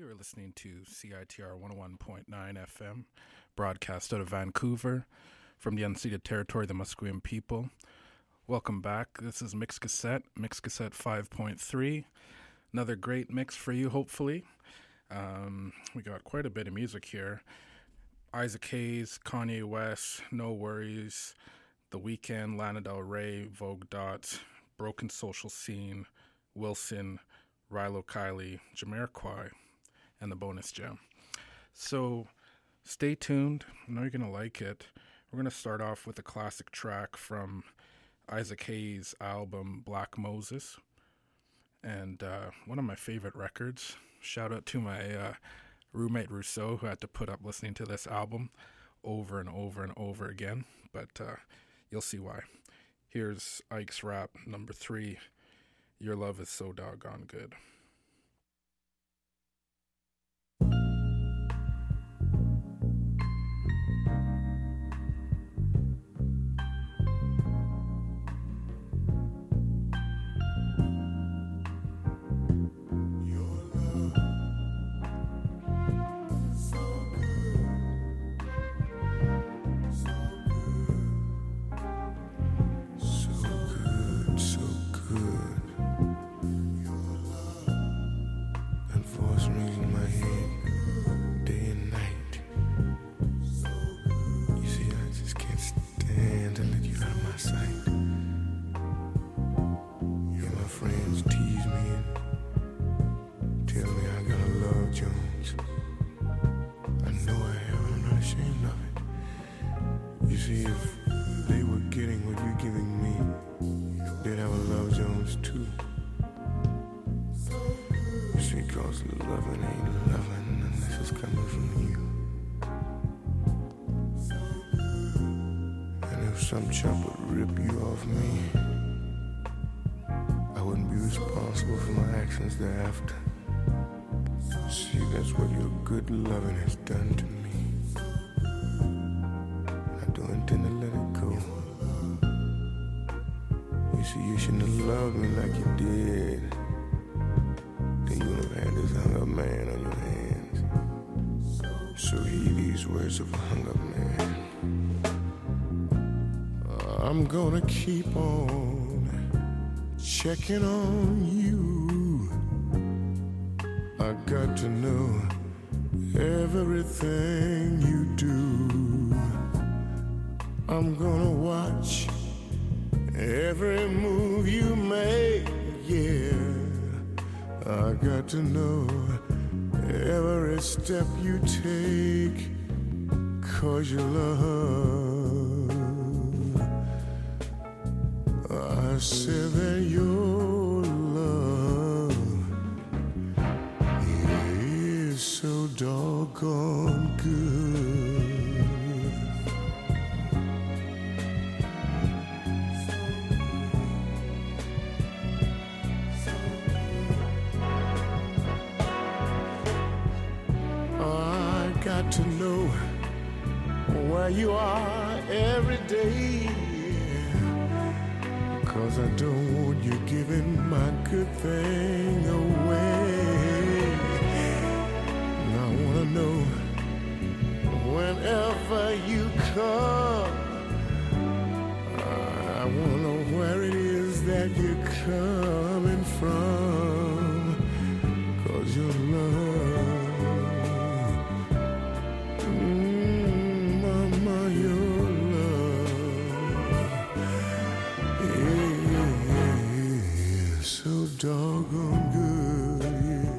You're listening to CITR 101.9 FM, broadcast out of Vancouver from the unceded territory of the Musqueam people. Welcome back. This is Mix Cassette 5.3. Another great mix for you, hopefully. We got quite a bit of music here. Isaac Hayes, Kanye West, No Worries, The Weeknd, Lana Del Rey, Vogue Dots, Broken Social Scene, Wilson, Rilo Kiley, Jamiroquai, and the bonus gem. So stay tuned. I know you're going to like it. We're going to start off with a classic track from Isaac Hayes' album Black Moses, and one of my favorite records. Shout out to my roommate Rousseau, who had to put up listening to this album over and over and over again, but you'll see why. Here's Ike's rap number 3, Your Love Is So Doggone Good. Some chump would rip you off me, I wouldn't be responsible for my actions thereafter. See, that's what your good loving has done to me. I don't intend to let it go. You see, you shouldn't have loved me like you did. Then you would have had this hung up man on your hands. So hear these words of a hung up man. I'm gonna keep on checking on you. I got to know everything you do. I'm gonna watch every move you make, yeah. I got to know every step you take, 'cause your love, I said that your love is so doggone good. I got to know where you are every day, 'cause I don't want you giving my good thing away. And I wanna know whenever you come, I wanna know where it is that you're coming from, 'cause your love, mama, your love, so doggone good, yeah.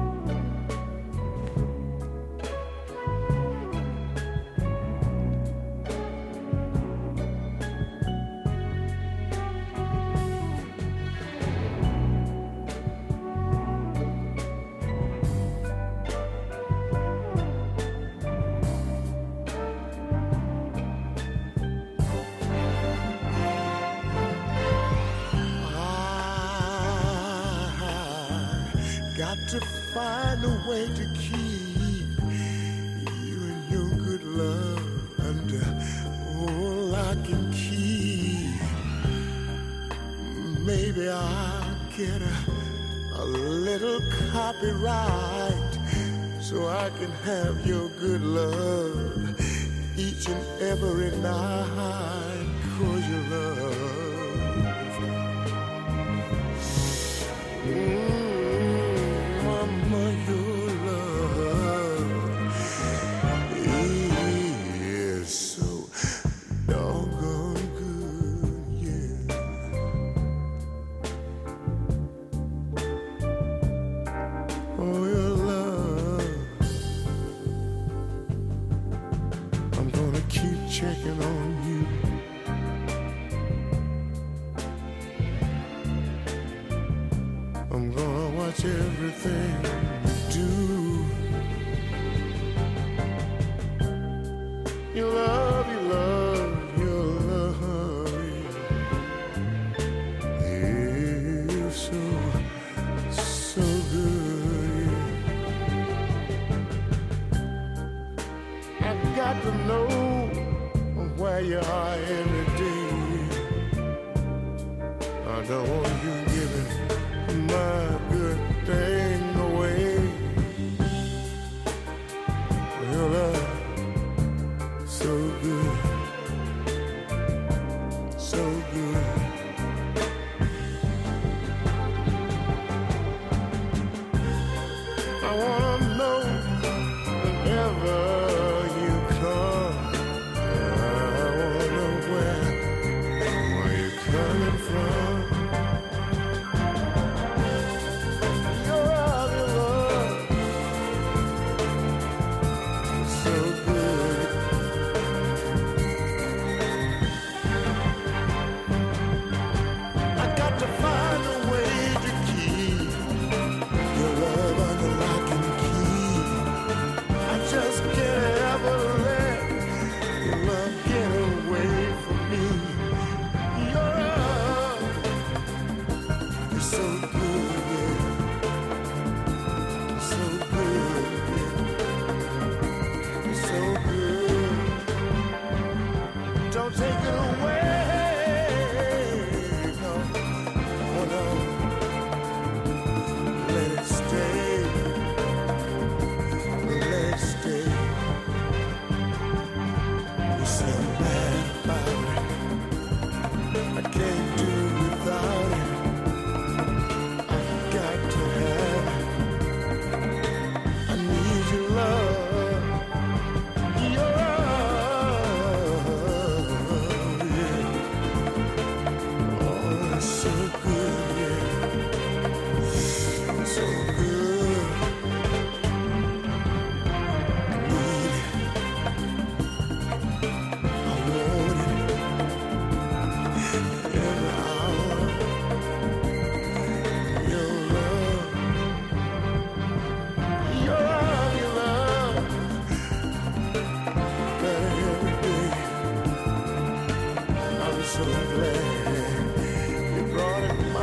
To find a way to keep you and your good love under lock and key. Maybe I'll get a little copyright so I can have your good love each and every night, 'cause your love, mama, your love is so doggone good, yeah. Oh, your love, I'm gonna keep checking on you. I'm gonna watch everything you do. Your love, your love, your love is so, so good. I've got to know where you are every day. I don't want you giving my good thing away. Your love, so good, so good. I wanna know whenever you come. I wanna know where you're coming from. Your love, so good. I got to find a way to keep your love under lock and key. I just can't ever let your love get away from me. Your love is so good, yeah. So good, yeah. So good. Don't take it away. No, oh no. Let it stay. Let it stay. You say I'm bad about it. I can't do without it. I've got to have it. I need your love. Your love, yeah. Oh, it's so good, yeah. So good. I need it. I want it. Every hour. Your love. Your love, your love. Better every day. I'm so glad you brought it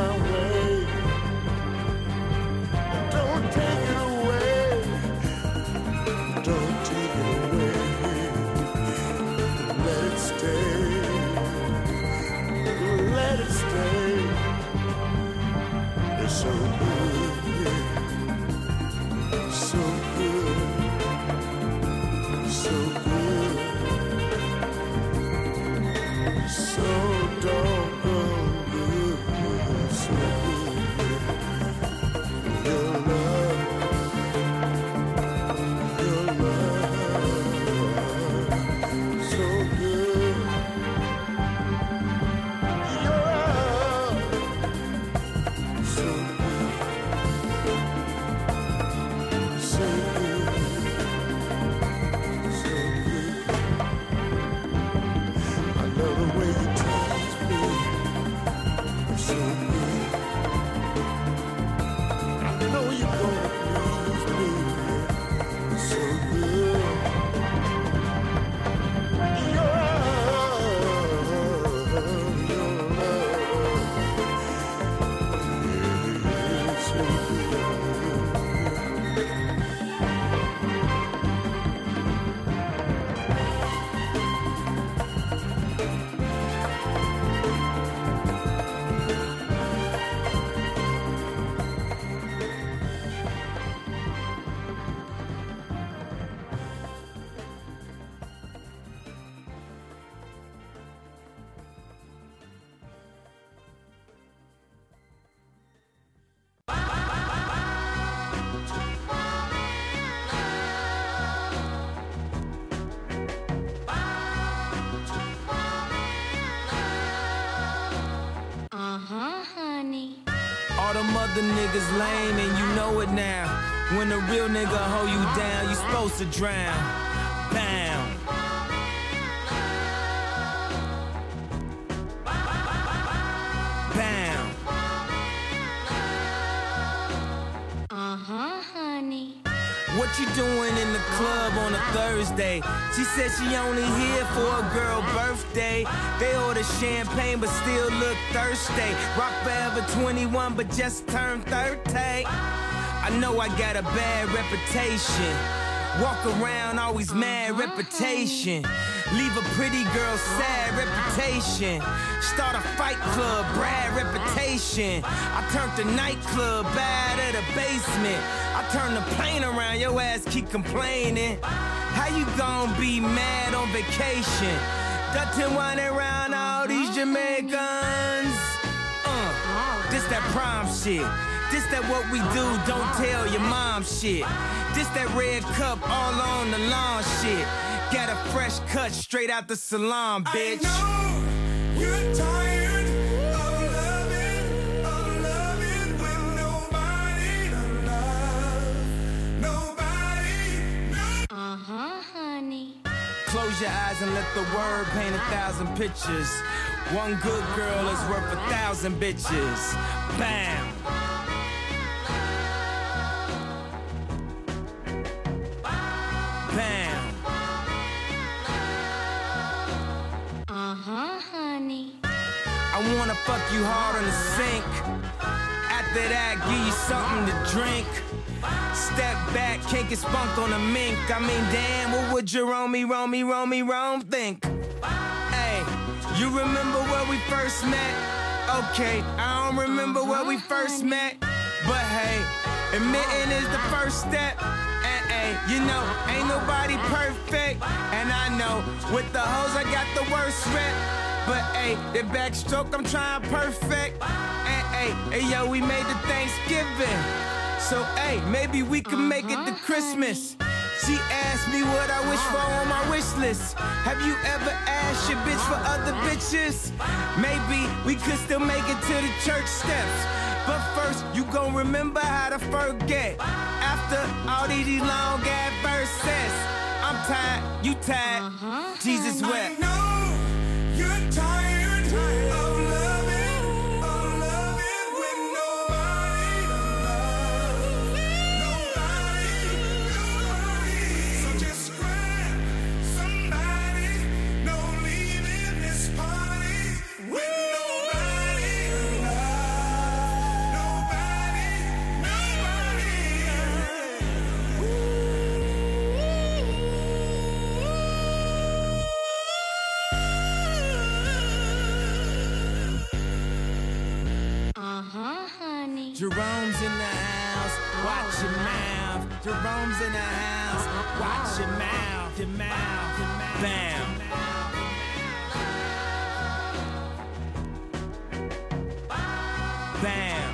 All them other niggas lame and you know it now. When a real nigga hold you down, you supposed to drown. Bound. Bound. Honey. What you doing in the club on a Thursday? She said she only here for a girl birthday. They order champagne but still look thirsty. Rock forever 21 but just turned 30. I know I got a bad reputation. Walk around always mad reputation. Leave a pretty girl sad reputation. Start a fight club, Brad reputation. I turned the nightclub bad at a basement. I turn the plane around, your ass keep complaining. How you gon' be mad on vacation? Dutton whining around all these Jamaicans. This that prom shit. This that what we do, don't tell your mom shit. This that red cup all on the lawn shit. Got a fresh cut straight out the salon, bitch. I know you're tired of loving with nobody to love. Nobody. Honey. Close your eyes and let the word paint 1,000 pictures. One good girl is worth 1,000 bitches. Bam. Bam. Honey. I wanna fuck you hard on the sink. After that, give you something to drink. Step back, can't get spunked on a mink. I mean, damn, what would Jerome think? Hey, you remember where we first met? Okay, I don't remember where we first met. But hey, admitting is the first step. And hey, you know, ain't nobody perfect. And I know, with the hoes I got the worst rep. But hey, the backstroke I'm trying perfect. And hey, yo, we made the Thanksgiving. So hey, maybe we can make it to Christmas. She asked me what I wish for on my wish list. Have you ever asked your bitch for other bitches? Maybe we could still make it to the church steps. But first, you gon' remember how to forget. After all these long ass verses, I'm tired, you tired, Jesus wept. I know you're tired of loving with nobody to love. Nobody. So just grab somebody. No leaving this party with nobody to love. Nobody. Honey. Jerome's in the house, watch your mouth. Jerome's in the house, watch your mouth. Your mouth, your mouth. Bam. Bam.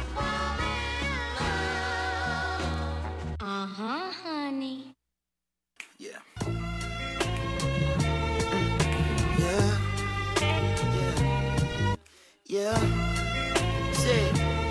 Honey. Yeah. Yeah. Yeah. Say,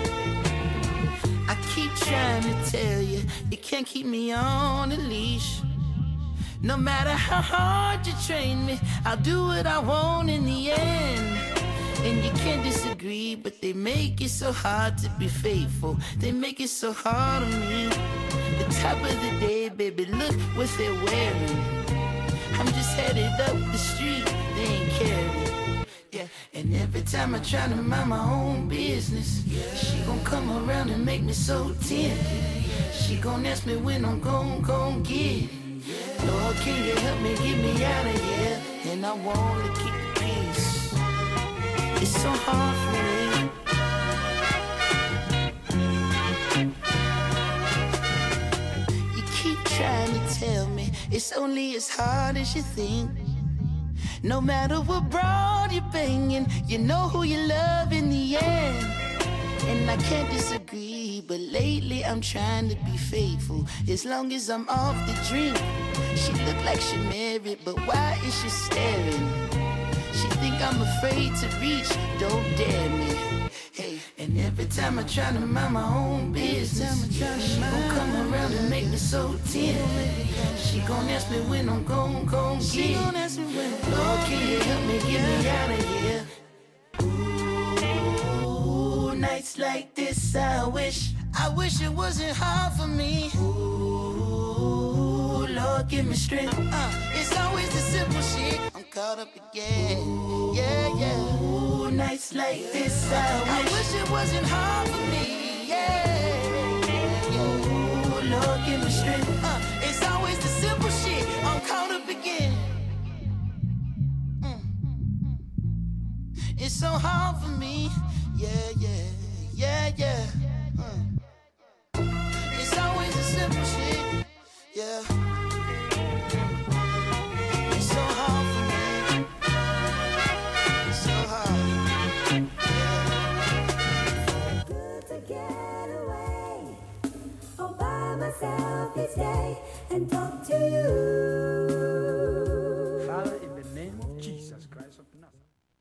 I keep trying to tell you, you can't keep me on a leash. No matter how hard you train me, I'll do what I want in the end. And you can't disagree, but they make it so hard to be faithful. They make it so hard on me. The top of the day, baby, look what they're wearing. I'm just headed up the street, they ain't caring. Yeah, and every time I try to mind my own business, she gon' come around and make me so tempted. She gon' ask me when I'm gon' get it. Lord, can you help me get me out of here? And I wanna keep the peace. It's so hard for me. You keep trying to tell me it's only as hard as you think. No matter what broad you're banging, you know who you love in the end. And I can't disagree, but lately I'm trying to be faithful. As long as I'm off the drink. She look like she married, but why is she staring? She think I'm afraid to reach, don't dare me. Hey, and every time I try to mind my own business, she gon' come around and make me so tense. She gon' ask me when I'm gon' get. Lord, can you help me get me out of here? Ooh, nights like this, I wish it wasn't hard for me. Ooh, Lord, give me strength. It's always the simple shit. I'm caught up again. Yeah. Ooh, nights like this, I wish it wasn't hard for me. Yeah. Ooh, Lord, give me strength. It's always the simple shit. I'm caught up again. It's so hard for me. Yeah. It's always the simple shit. Yeah. It's so hard for me. It's so hard. Yeah. Good to get away all by myself each day and talk to you. Father, in the name of Jesus Christ of Nazareth.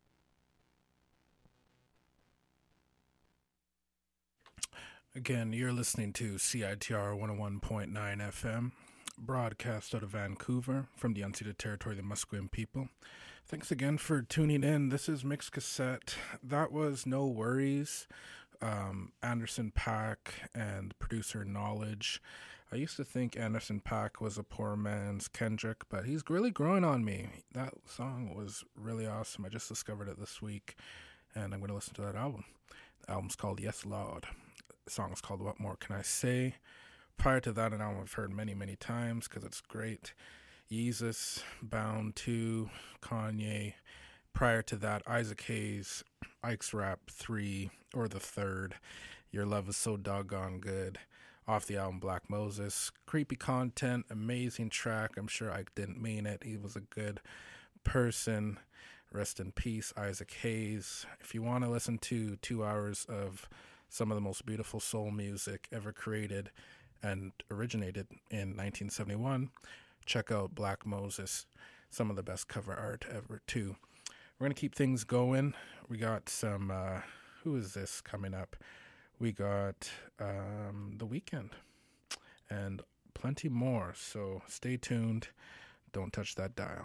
Again, you're listening to CITR 101.9 FM, broadcast out of Vancouver from the unceded territory of the Musqueam people. Thanks again for tuning in. This is Mixed Cassette. That was No Worries, Anderson .Paak and producer Knowledge. I used to think Anderson .Paak was a poor man's Kendrick, but he's really growing on me. That song was really awesome. I just discovered it this week, and I'm going to listen to that album. The album's called Yes Lord. The song is called What More Can I Say? Prior to that, an album I've heard many, many times because it's great. Yeezus, Bound 2, Kanye. Prior to that, Isaac Hayes, Ike's Rap 3, or the third. Your Love Is So Doggone Good. Off the album Black Moses. Creepy content, amazing track. I'm sure Ike didn't mean it. He was a good person. Rest in peace, Isaac Hayes. If you want to listen to 2 hours of some of the most beautiful soul music ever created and originated in 1971, check out Black Moses. Some of the best cover art ever, too. We're going to keep things going. We got some, who is this coming up? We got The Weeknd and plenty more. So stay tuned. Don't touch that dial.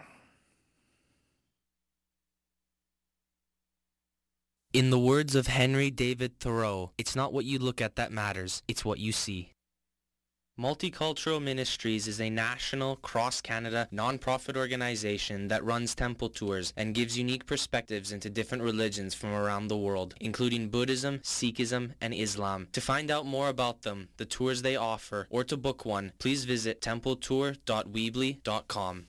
In the words of Henry David Thoreau, it's not what you look at that matters, it's what you see. Multicultural Ministries is a national, cross-Canada, non-profit organization that runs temple tours and gives unique perspectives into different religions from around the world, including Buddhism, Sikhism, and Islam. To find out more about them, the tours they offer, or to book one, please visit templetour.weebly.com.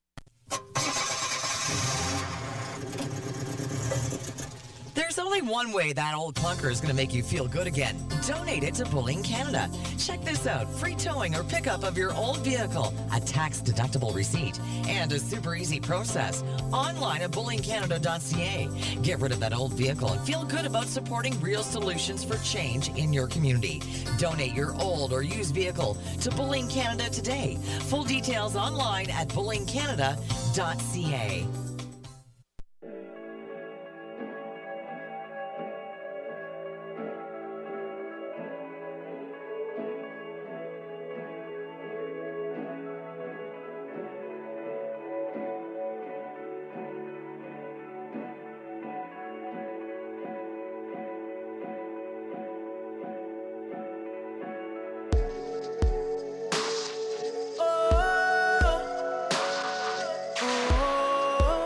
There's only one way that old clunker is going to make you feel good again. Donate it to Bullying Canada. Check this out. Free towing or pickup of your old vehicle, a tax-deductible receipt, and a super easy process. Online at bullyingcanada.ca. Get rid of that old vehicle and feel good about supporting real solutions for change in your community. Donate your old or used vehicle to Bullying Canada today. Full details online at bullyingcanada.ca. Oh,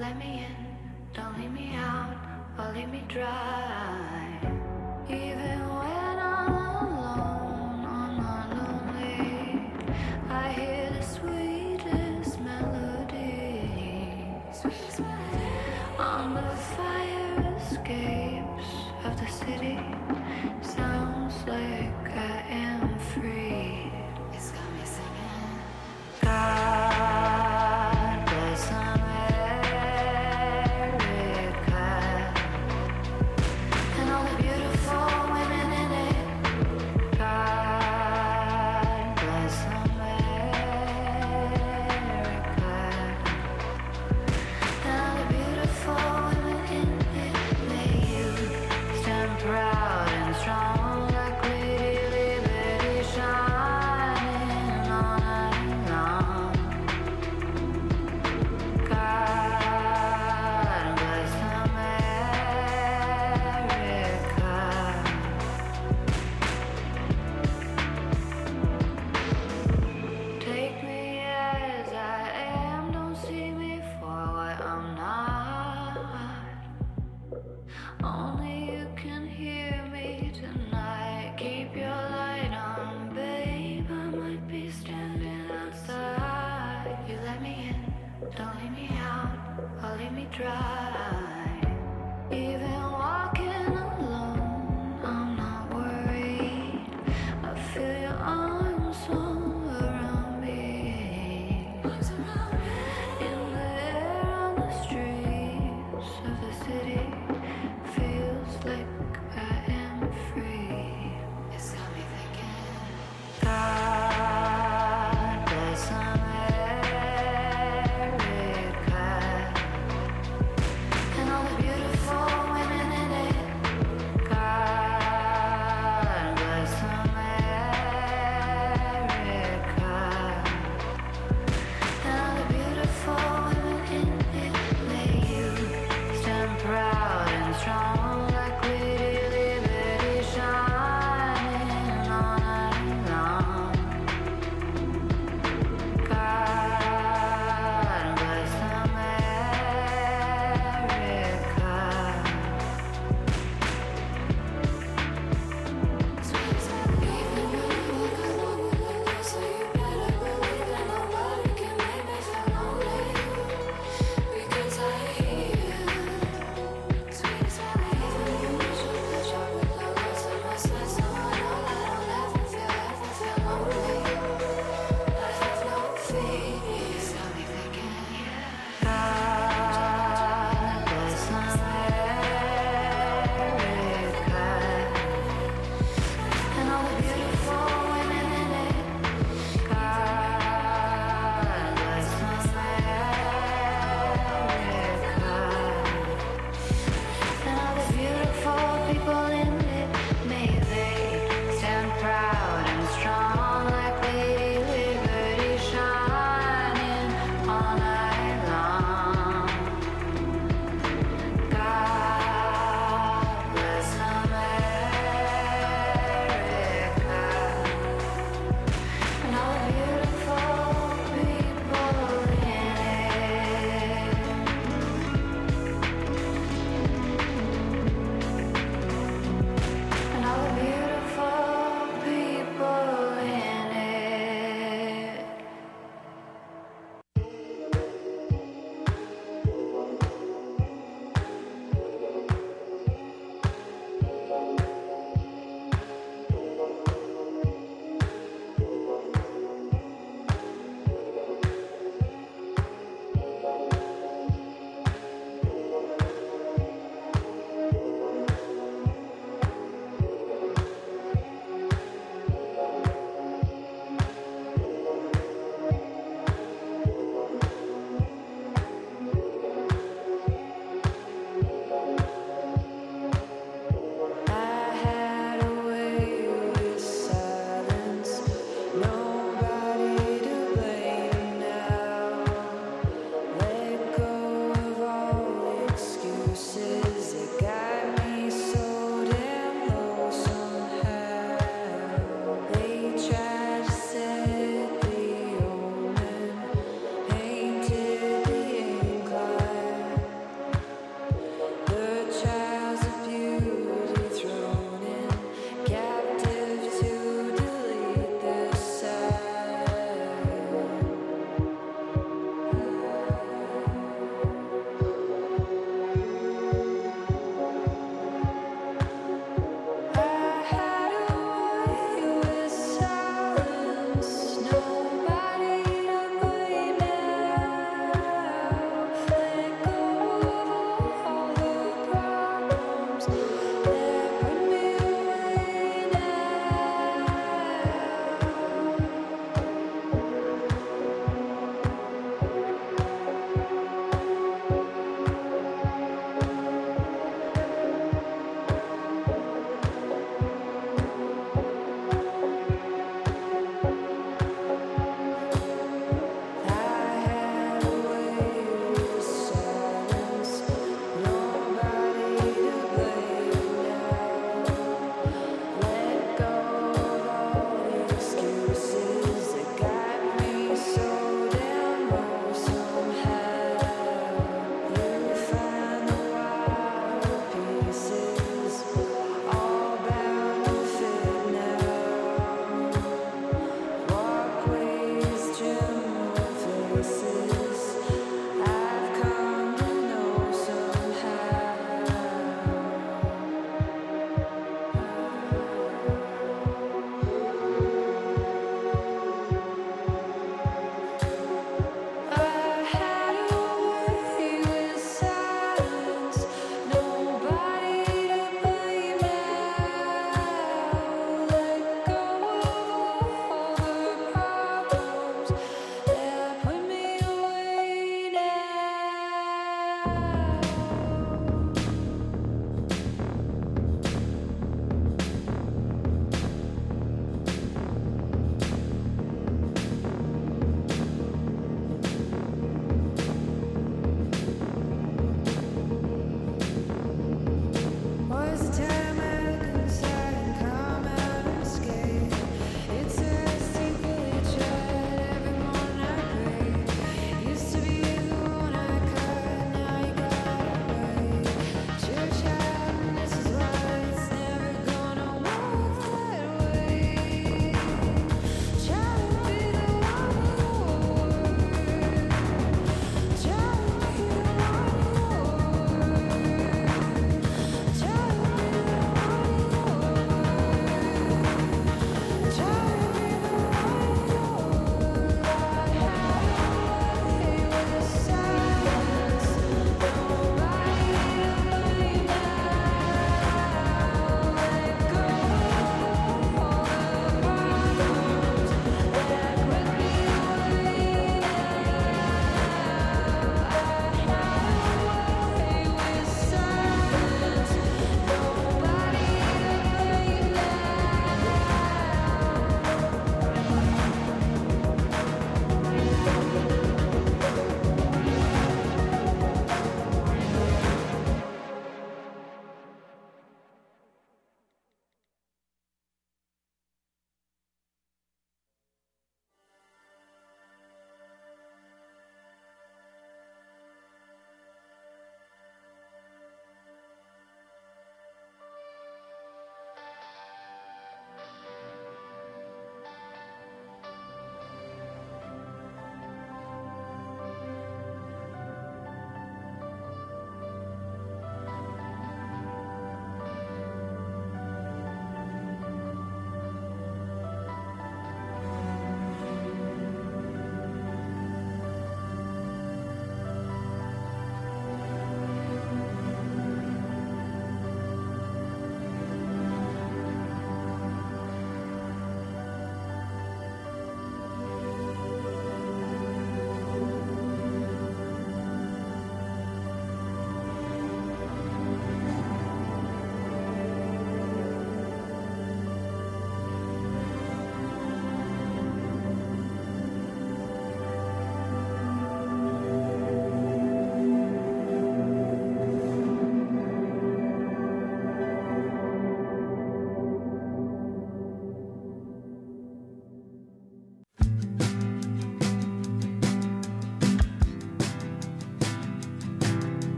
let me in, don't leave me out, or leave me dry. Even when I'm alone, I'm not lonely. I hear the sweetest melodies on the fire escapes of the city. Sounds like I am free. It's got me singing. God bless America and all the beautiful women in it. God bless America and all the beautiful women in it. May you stand proud and strong like Lady Liberty, shining all night long. God bless America. Take me as I am, don't see me for what I'm not. Only you can hear me tonight. Keep your light on, babe. I might be standing outside. You let me in, don't leave me out, or leave me dry. Even walking alone, I'm not worried. I feel your arms all around me. In the air on the streets of the city, feels like I am free. It's got me thinking. God bless America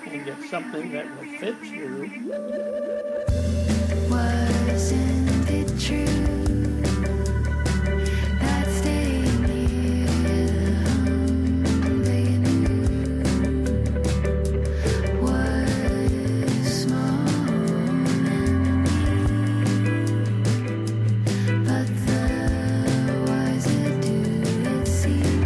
and get something that will fit you. Wasn't it true that staying near home they knew was small and mean, but the wiser do it seem.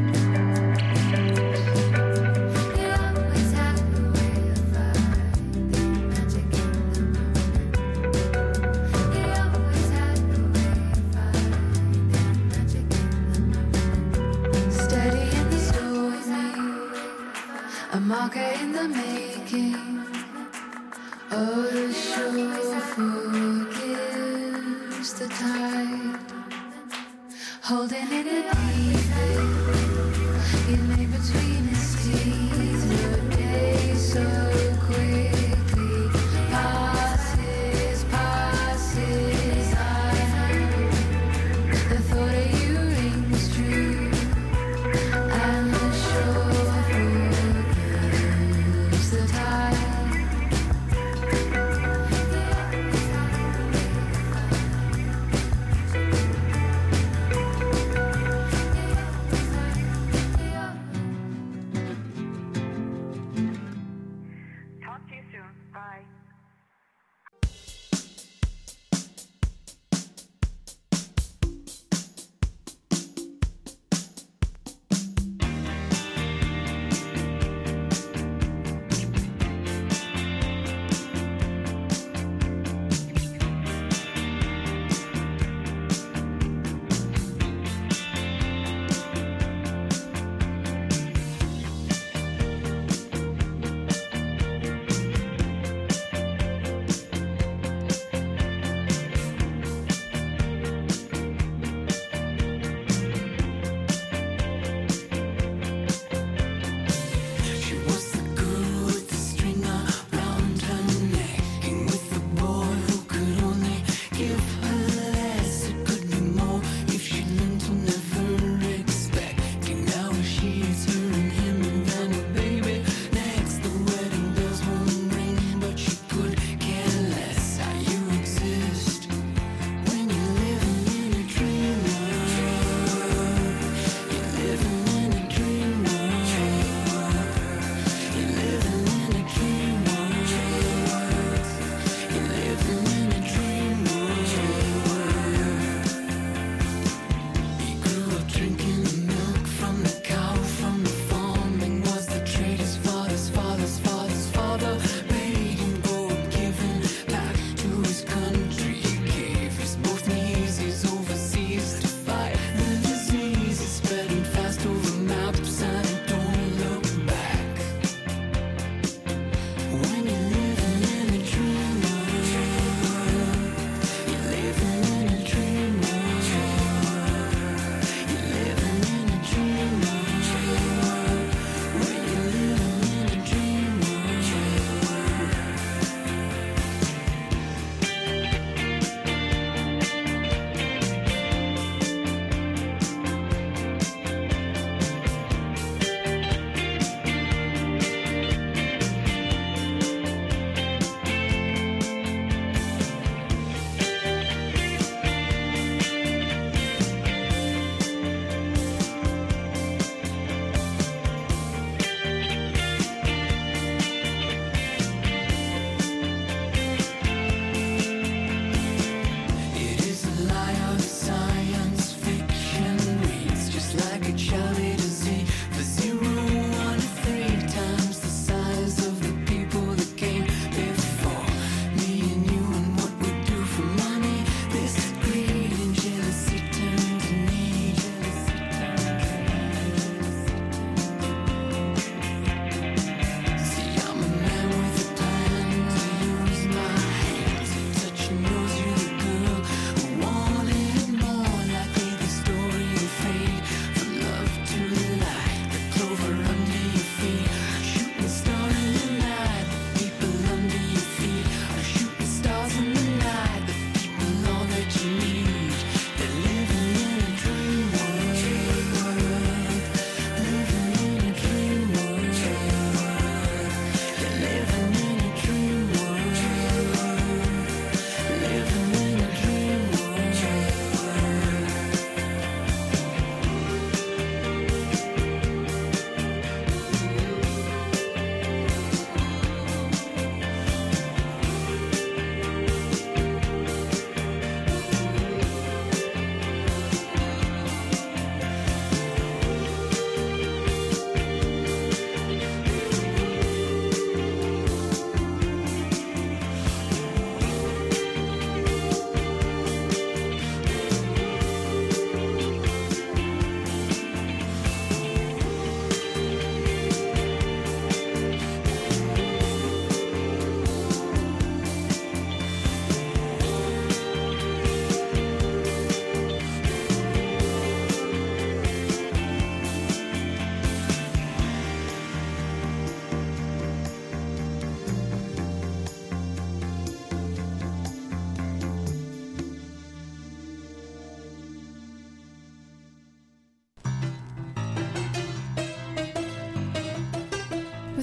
You always have a way of finding magic in the moment. You always have a way of finding magic in the moment. Steady in the stormy, a marker in the making. Oh, the shore forgives the tide, holding it in deep. It lay between his teeth. The day so quickly passes. I the thought of you rings true, and the shore forgives the tide. Talk to you soon. Bye.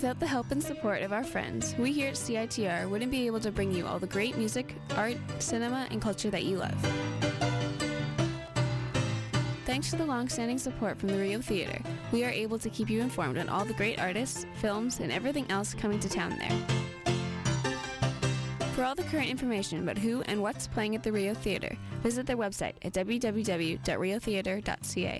Without the help and support of our friends, we here at CITR wouldn't be able to bring you all the great music, art, cinema, and culture that you love. Thanks to the long-standing support from the Rio Theatre, we are able to keep you informed on all the great artists, films, and everything else coming to town there. For all the current information about who and what's playing at the Rio Theatre, visit their website at www.riotheatre.ca.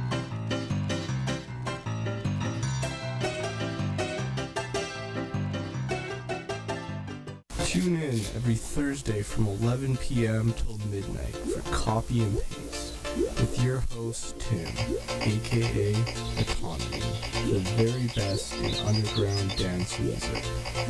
Tune in every Thursday from 11 p.m. till midnight for Copy and Paste with your host Tim, aka Autonomy, the very best in underground dance music.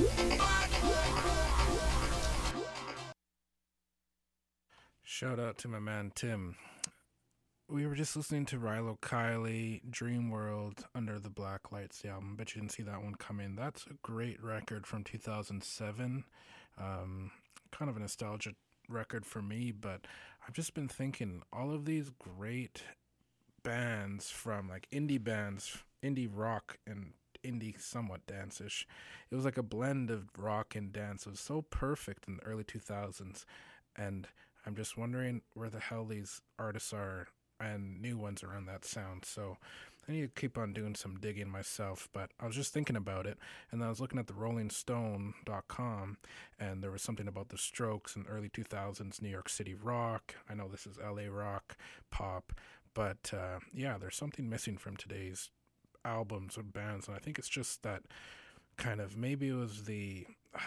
Shout out to my man Tim. We were just listening to Rilo Kiley, Dream World, Under the Black Lights, the album. Bet you didn't see that one come in. That's a great record from 2007. Kind of a nostalgic record for me, but I've just been thinking all of these great bands from like indie bands, indie rock and indie somewhat dance-ish. It was like a blend of rock and dance. It was so perfect in the early 2000s, and I'm just wondering where the hell these artists are and new ones around that sound. So I need to keep on doing some digging myself, but I was just thinking about it, and I was looking at the RollingStone.com, and there was something about the Strokes in early 2000s New York City rock. I know this is LA rock, pop, but yeah, there's something missing from today's albums or bands, and I think it's just that kind of, maybe it was the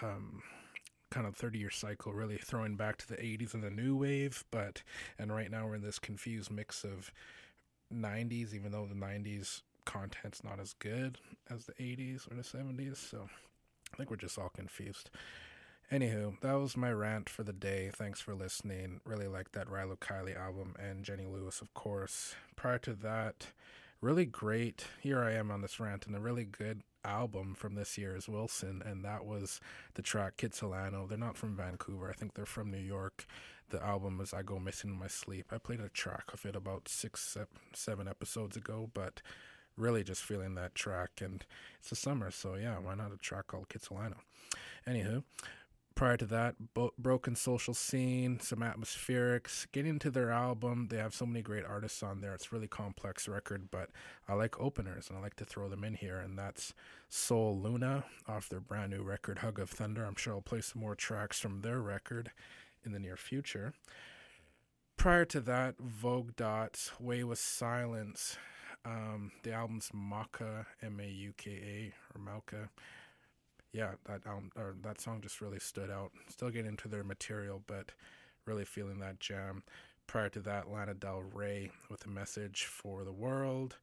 kind of 30-year cycle really throwing back to the 80s and the new wave, and right now we're in this confused mix of 90s, even though the 90s content's not as good as the 80s or the 70s, so I think we're just all confused. Anywho, that was my rant for the day. Thanks for listening. Really like that Rilo Kiley album, and Jenny Lewis, of course. Prior to that, really great, here I am on this rant, and a really good album from this year is Wilson, and that was the track Kitsilano. They're not from Vancouver, I think they're from New York. The album is I Go Missing in My Sleep. I played a track of it about 6-7 episodes ago, but really just feeling that track, and it's the summer, so yeah, why not a track called Kitsilano? Anywho, prior to that, Broken Social Scene, some Atmospherics. Getting into their album, they have so many great artists on there. It's a really complex record, but I like openers, and I like to throw them in here, and that's Soul Luna off their brand new record, Hug of Thunder. I'm sure I'll play some more tracks from their record in the near future. Prior to that, Vogue Dots, Way with Silence. The album's Mauka, M-A-U-K-A, or Mauka. Yeah, that song just really stood out. Still getting into their material, but really feeling that jam. Prior to that, Lana Del Rey with a message for the world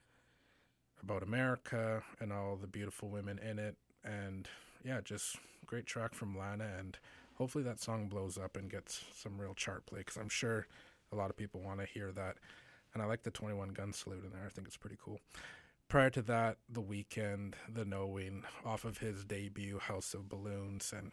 about America and all the beautiful women in it. And yeah, just great track from Lana, and hopefully that song blows up and gets some real chart play, because I'm sure a lot of people want to hear that. And I like the 21 Gun Salute in there. I think it's pretty cool. Prior to that, The Weeknd, The Knowing, off of his debut, House of Balloons. And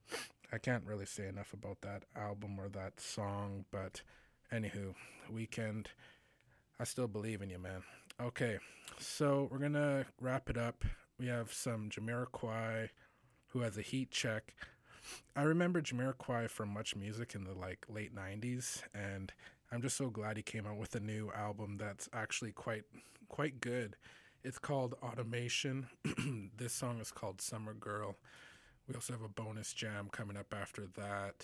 I can't really say enough about that album or that song, but anywho, Weeknd, I still believe in you, man. Okay, so we're going to wrap it up. We have some Jamiroquai, who has a heat check. I remember Jamiroquai from Much Music in the late 90s, and I'm just so glad he came out with a new album that's actually quite good. It's called Automation. This song is called Summer Girl. We also have a bonus jam coming up after that.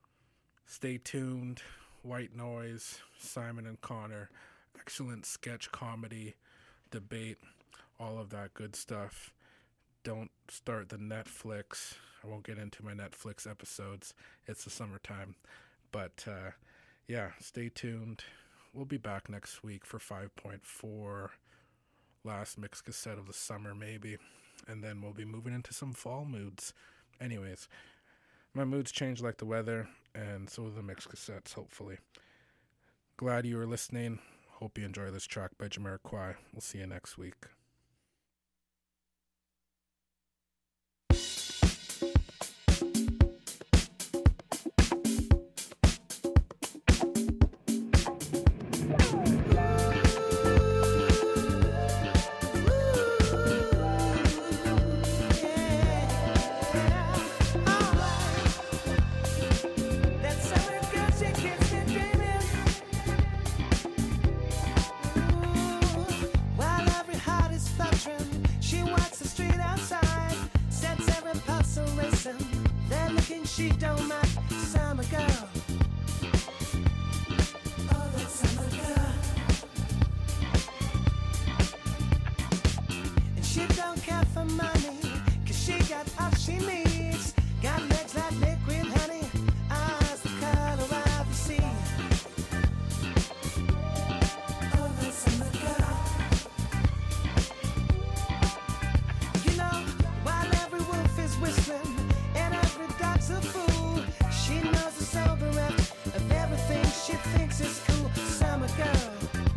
Stay tuned. White Noise, Simon and Connor, excellent sketch comedy, debate, all of that good stuff. Don't start the Netflix. I won't get into my Netflix episodes. It's the summertime. But yeah, stay tuned. We'll be back next week for 5.4, last mix cassette of the summer maybe, and then we'll be moving into some fall moods. Anyways, my moods change like the weather, and so will the mix cassettes, hopefully. Glad you were listening. Hope you enjoy this track by Jamiroquai. We'll see you next week. thinking she don't mind. Summer girl. Oh, that summer girl. And she don't care for money, 'cause she got all she needs. Got legs like liquid honey, eyes the color of the sea. Oh, that summer girl. You know, while every wolf is whistling and every dog's a fool, she knows the sober end of everything she thinks is cool. Summer girl.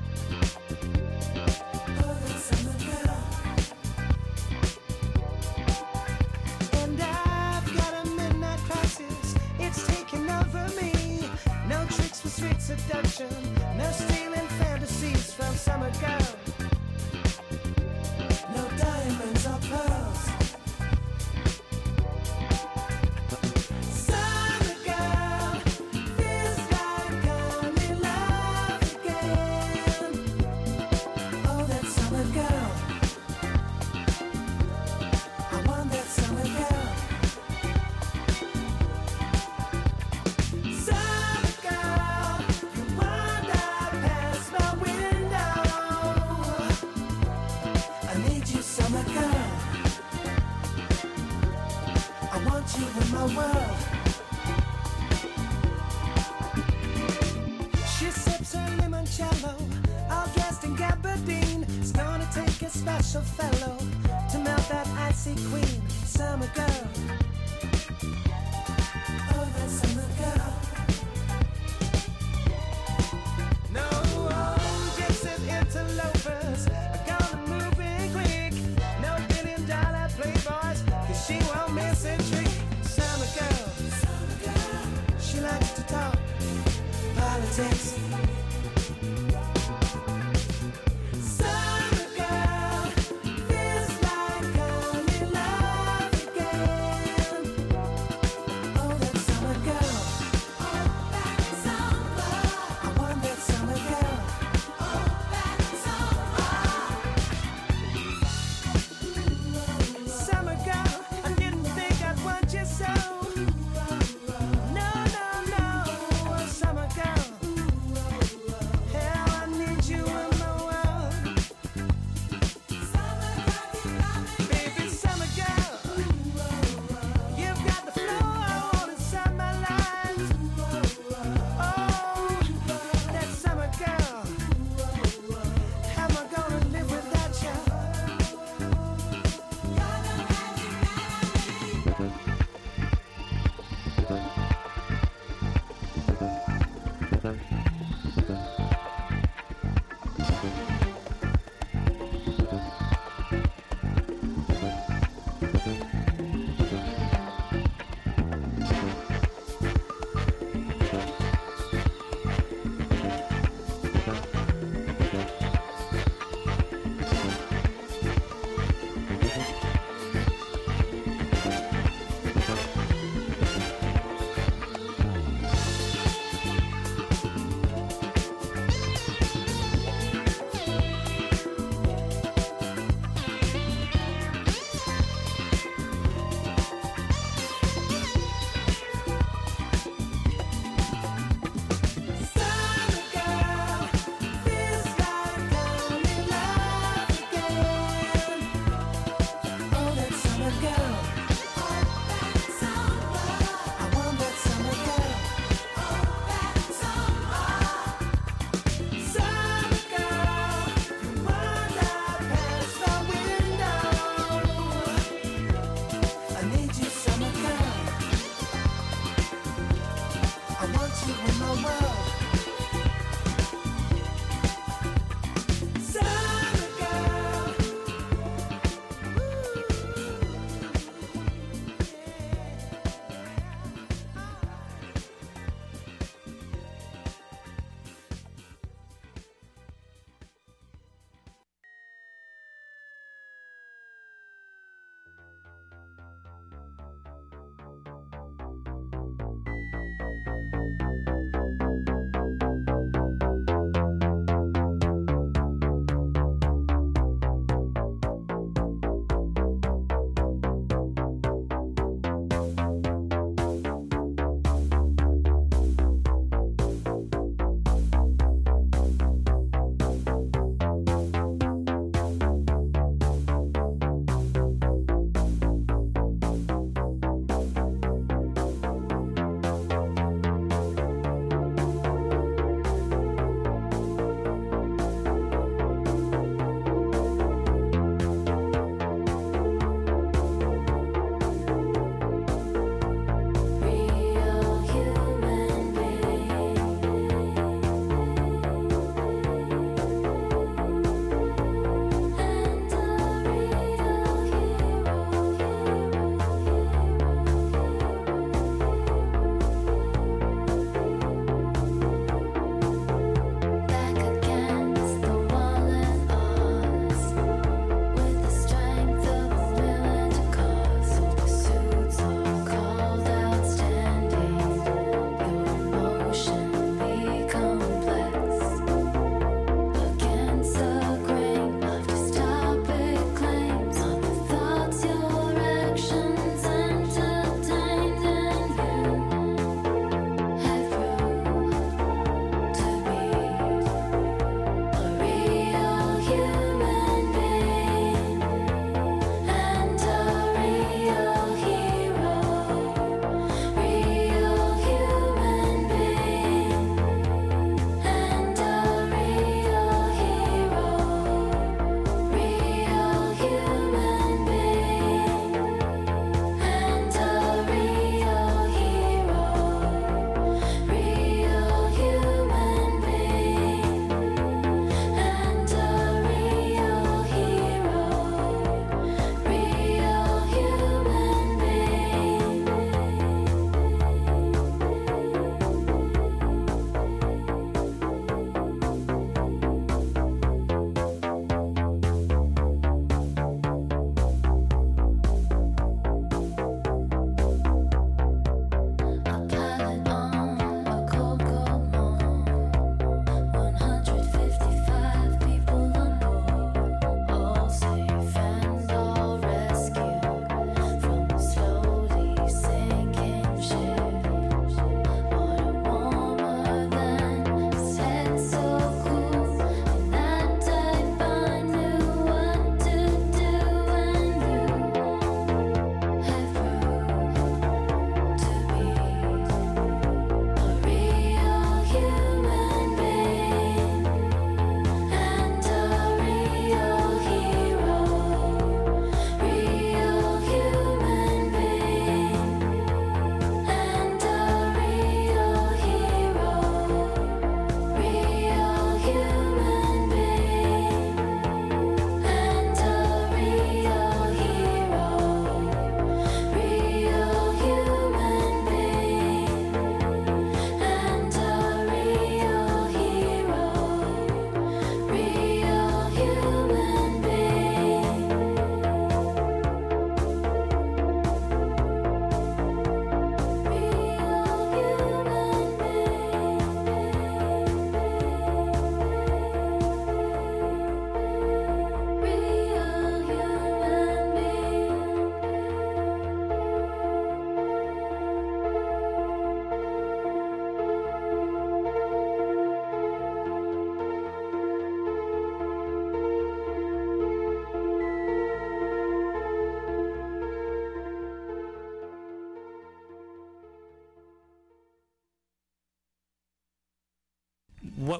Oh, that summer girl. And I've got a midnight crisis, it's taking over me. No tricks for sweet seduction, no stealing fantasies from summer girl. No diamonds or pearls. Summer girl, feels like I'm in love again. Oh, that summer girl. I want that summer girl. Summer girl, you wander past my window. I need you, summer girl. I want you in my world. She sips her limoncello, all dressed in gabardine. It's gonna take a special fellow to melt that icy queen. Summer girl. Oh, that summer girl. No, gypsy interlopers are gonna move in quick. No $1 billion playboys, 'cause she won't miss a trick. Summer girl. She likes to talk politics. Summer girl, feels like I'm in love again. Oh, that summer girl. Oh, that summer. I want that summer girl. Oh, that summer. Summer girl, I didn't think I'd want you so. No, no, no, summer girl.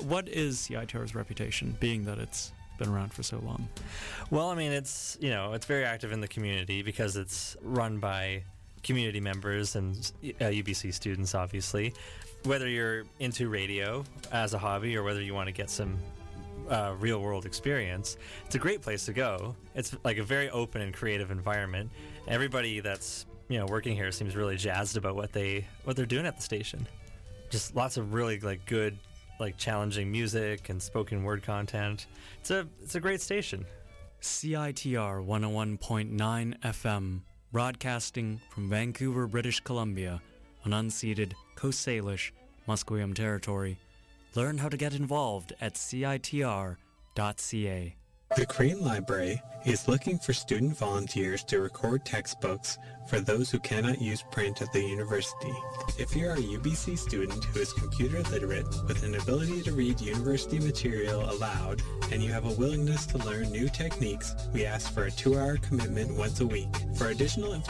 What is CITR's reputation, being that it's been around for so long? Well, I mean, it's very active in the community because it's run by community members and UBC students, obviously. Whether you're into radio as a hobby or whether you want to get some real world experience, it's a great place to go. It's like a very open and creative environment. Everybody that's working here seems really jazzed about what they're doing at the station. Just lots of really good, challenging music and spoken word content. It's a great station. CITR 101.9 FM, broadcasting from Vancouver, British Columbia, on unceded Coast Salish, Musqueam territory. Learn how to get involved at CITR.ca. The Crane Library is looking for student volunteers to record textbooks for those who cannot use print at the university. If you're a UBC student who is computer literate with an ability to read university material aloud and you have a willingness to learn new techniques, we ask for a 2-hour commitment once a week. For additional information